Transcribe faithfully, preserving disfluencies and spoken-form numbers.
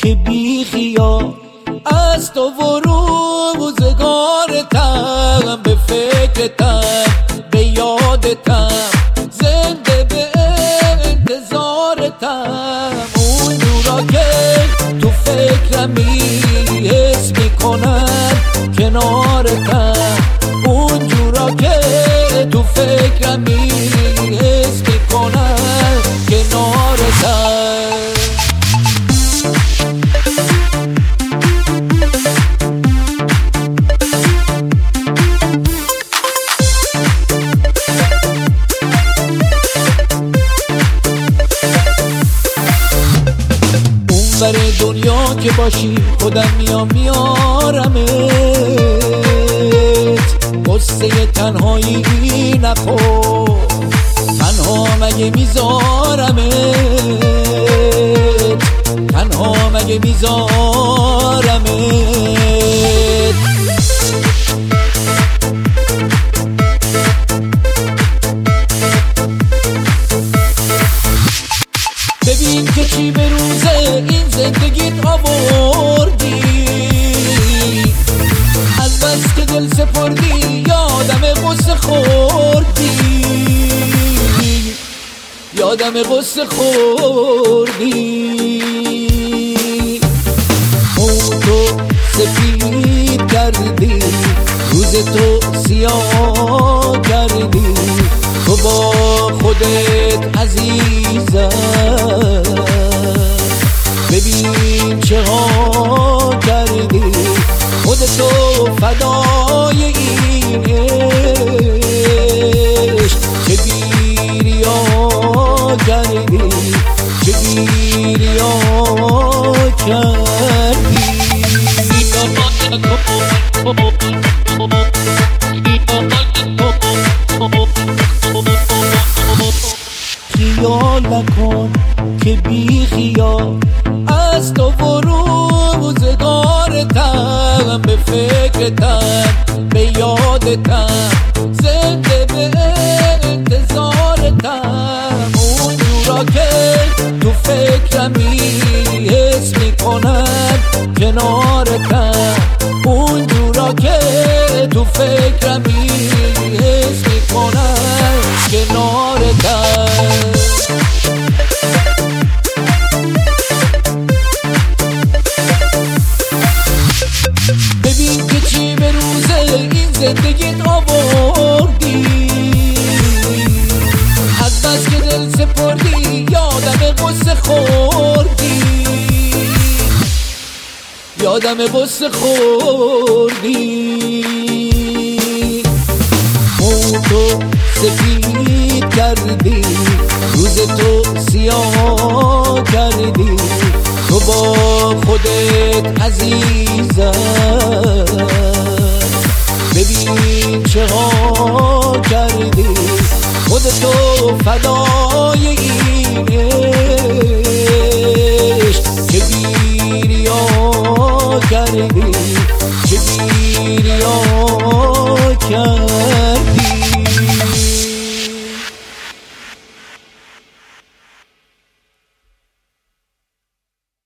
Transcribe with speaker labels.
Speaker 1: که بی خیال از تو و روزگارتم، به فکرتم به یادتم، زنده به انتظارتم. اون جورا که تو فکرمی حس میکنم کنارتم، اون جورا که تو فکرمی حس میکنم کنارتم. بر دنیا که باشی خودم میام میارمت، قصه تنهایی نخور، تنها مگه میذارمت، تنها مگه میذارمت. ببین که چی به روزه این زندگیت آوردی، از بس که دل سپردی یادم قصه خوردی، یادم قصه خوردی. اون تو سفید کردی، روز تو سیاه کردی، تو با خودت عزیزم. ببین چه ها کردی، خودتو فدای این عشق، چه گیریا کردی، چه گیریا کردی. خیال نکن که بی خیال از تو و روزگارتم، به فکرتم به یادتم، زنده به انتظارتم. اون جورا که تو فکرمی حس میکنم کنارتم، اون جورا که تو فکرمی حس میکنم کنارتم. ببین که چی به روزه این زندگیت آوردی، از بس که دل سپردی یادم قصه خوردی، یادم قصه خوردی. اون تو سفید کردی، روز تو سیاه کردی، تو با خودت عزیزم. ببین چه ها کردی، خودتو فدای این عشق، چه گیریا کردی، چه گیریا کردی.